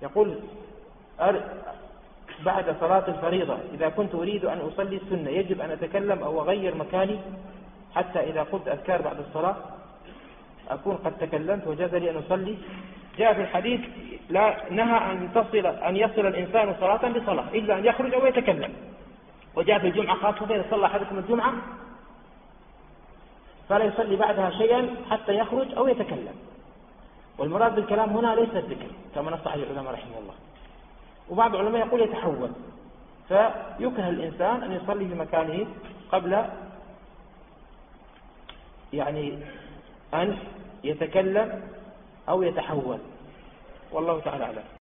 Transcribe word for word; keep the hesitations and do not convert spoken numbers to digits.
يقول بعد صلاة الفريضة إذا كنت أريد أن أصلي السنة يجب أن أتكلم أو أغير مكاني حتى إذا قلت أذكار بعد الصلاة أكون قد تكلمت وجاز لي أن أصلي؟ جاء في الحديث لا نهى أن تصل أن يصل الإنسان صلاة بصلاة إلا أن يخرج أو يتكلم. وجاء في الجمعة خاصة إذا صلى أحدكم الجمعة فلا يصلي بعدها شيئا حتى يخرج أو يتكلم. والمراد بالكلام هنا ليس الذكر كما نص عليه العلماء رحمه الله. وبعض العلماء يقول يتحول، فيكره الإنسان أن يصلي في مكانه قبل يعني أن يتكلم أو يتحول، والله تعالى أعلم.